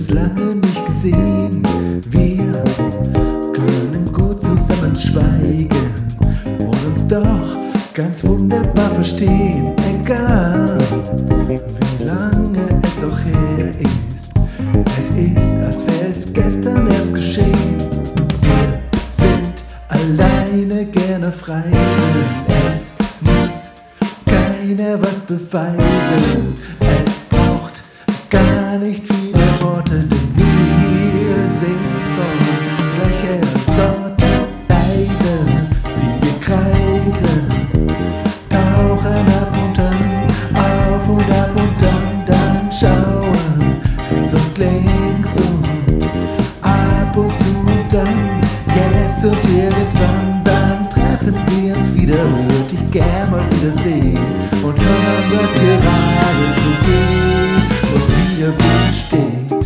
uns lange nicht gesehen. Wir können gut zusammen schweigen und uns doch ganz wunderbar verstehen. Egal, wie lange es auch her ist, es ist, als wäre es gestern erst geschehen. Wir sind alleine gerne Freisen, es muss keiner was beweisen. Es braucht gar nicht viele Worte, denn wir sind von gleicher Sorte. Leise ziehen wir Kreise, tauchen ab und an, auf und ab und dann schauen rechts und links und ab und zu dann jetzt und irgendwann, dann treffen wir uns wieder, würde ich gern mal wieder sehen und hören, was gerade so geht und wie der Wind steht.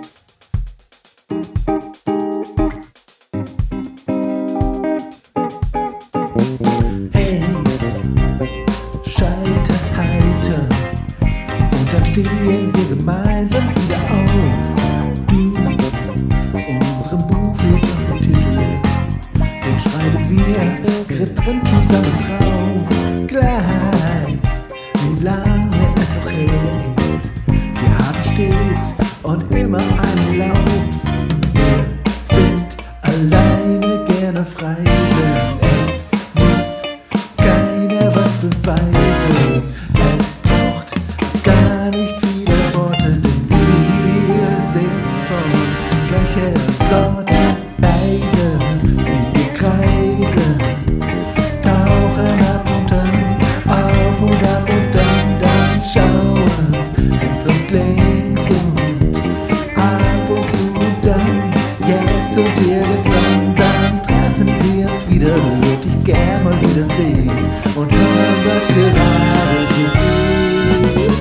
Hey, Schalter, Halter, und dann stehen wir gemeinsam wieder auf. Du, unserem Buch fehlt noch der Titel, den schreiben wir grinsend zusammen drauf. Gleich, wie lange es noch her ist, wir haben stets und immer einen Lauf. Wir sind alleine gerne Freisen, es muss keiner was beweisen. Es braucht gar nicht viele Worte, denn wir sind von gleicher Sorte. Leise ziehen wir Kreise, tauchen ab und an, auf und ab und dann schauen rechts und links und ab und zu und dann jetzt und irgendwann, dann treffen wir uns wieder, würde ich gern mal wieder sehen und hören, was gerade so geht.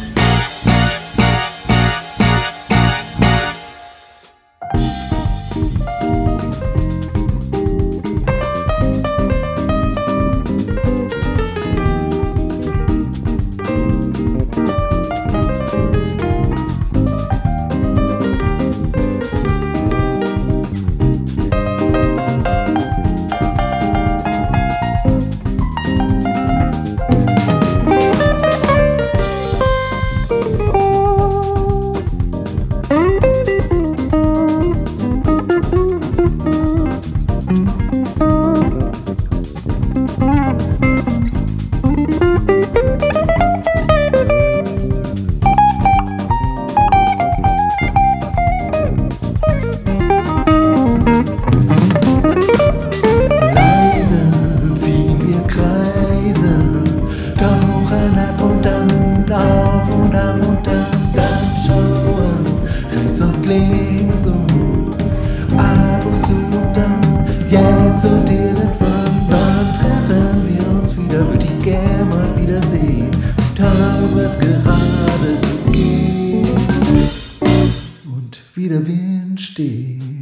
Ab und an, auf und ab und dann schauen rechts und links und ab und zu und dann jetzt und irgendwann, dann treffen wir uns wieder, würde ich gern mal wieder sehen und hören, was gerade so geht und wie der Wind steht.